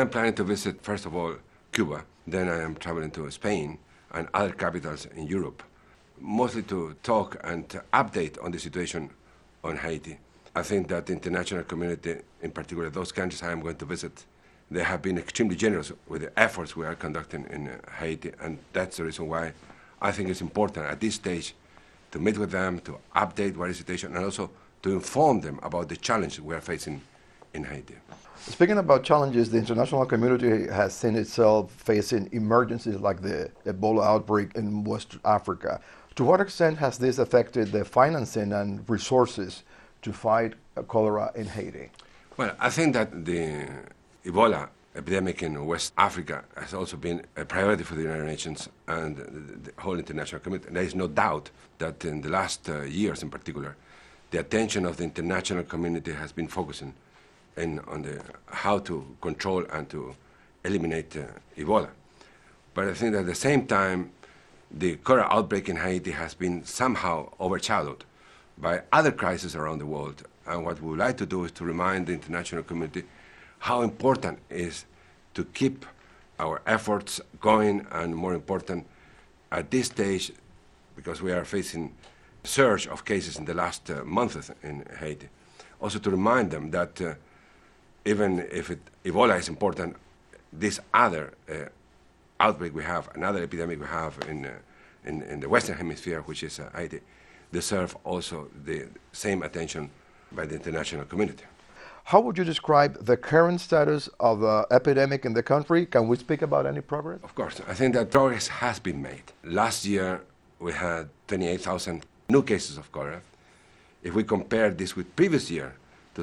am planning to visit, first of all, Cuba. Then I am traveling to Spain and other capitals in Europe, mostly to talk and to update on the situation on Haiti. I think that the international community, in particular those countries I am going to visit, they have been extremely generous with the efforts we are conducting in Haiti, and that's the reason why I think it's important at this stage to meet with them, to update what is the situation, and also to inform them about the challenge we are facing in Haiti. Speaking about challenges, the international community has seen itself facing emergencies like the Ebola outbreak in West Africa. To what extent has this affected the financing and resources to fight cholera in Haiti? Well, I think that the Ebola epidemic in West Africa has also been a priority for the United Nations and the whole international community. There is no doubt that in the last years in particular, the attention of the international community has been focusing on how to control and to eliminate Ebola. But I think that at the same time, the cholera outbreak in Haiti has been somehow overshadowed by other crises around the world. And what we would like to do is to remind the international community how important it is to keep our efforts going, and more important, at this stage, because we are facing a surge of cases in the last months in Haiti, also to remind them that even if Ebola is important, this other outbreak we have, another epidemic we have in the Western Hemisphere, which is Haiti, deserve also the same attention by the international community. How would you describe the current status of the epidemic in the country? Can we speak about any progress? Of course. I think that progress has been made. Last year, we had 28,000 new cases of cholera. If we compare this with previous year,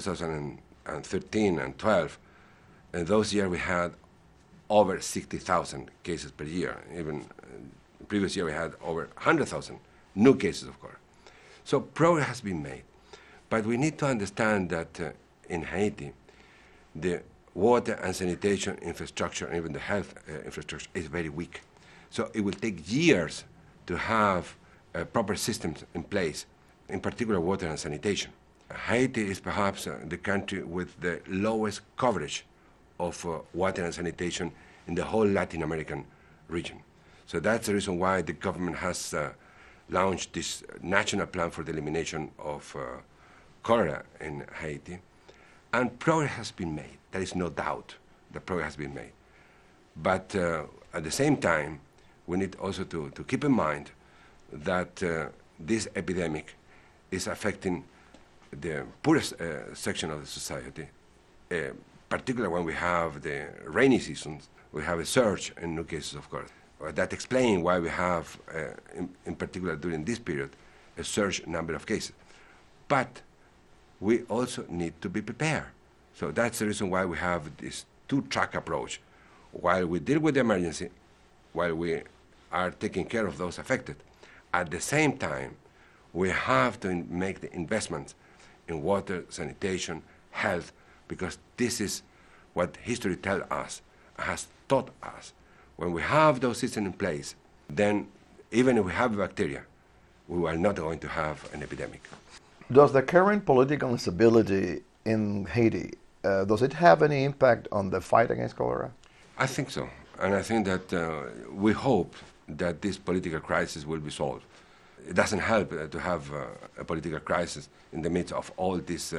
2013 and 12, in those years we had over 60,000 cases per year. Even previous year we had over 100,000 new cases of cholera. So progress has been made. But we need to understand that in Haiti, the water and sanitation infrastructure and even the health infrastructure is very weak. So it will take years to have proper systems in place, in particular water and sanitation. Haiti is perhaps the country with the lowest coverage of water and sanitation in the whole Latin American region. So that's the reason why the government has launched this national plan for the elimination of cholera in Haiti. And progress has been made. There is no doubt that progress has been made. But at the same time, we need also to keep in mind that this epidemic is affecting the poorest section of the society, particularly when we have the rainy seasons, we have a surge in new cases of cholera. That explains why we have, in particular during this period, a surge number of cases. But we also need to be prepared. So that's the reason why we have this two-track approach. While we deal with the emergency, while we are taking care of those affected, at the same time, we have to make the investments in water, sanitation, health, because this is what history tells us, has taught us. When we have those systems in place, then even if we have bacteria, we are not going to have an epidemic. Does the current political instability in Haiti, does it have any impact on the fight against cholera? I think so. And I think that we hope that this political crisis will be solved. It doesn't help to have a political crisis in the midst of all these,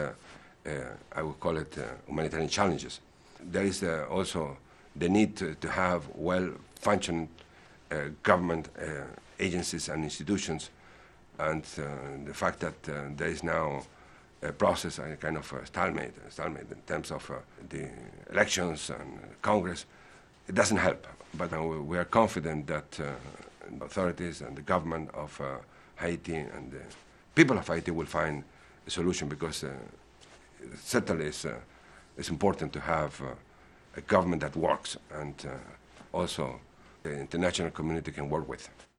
I would call it, humanitarian challenges. There is also the need to have well-functioning government agencies and institutions, and the fact that there is now a process, a kind of stalemate in terms of the elections and Congress, it doesn't help. But we are confident that the authorities and the government of Haiti and the people of Haiti will find a solution, because certainly it's important to have a government that works and also the international community can work with.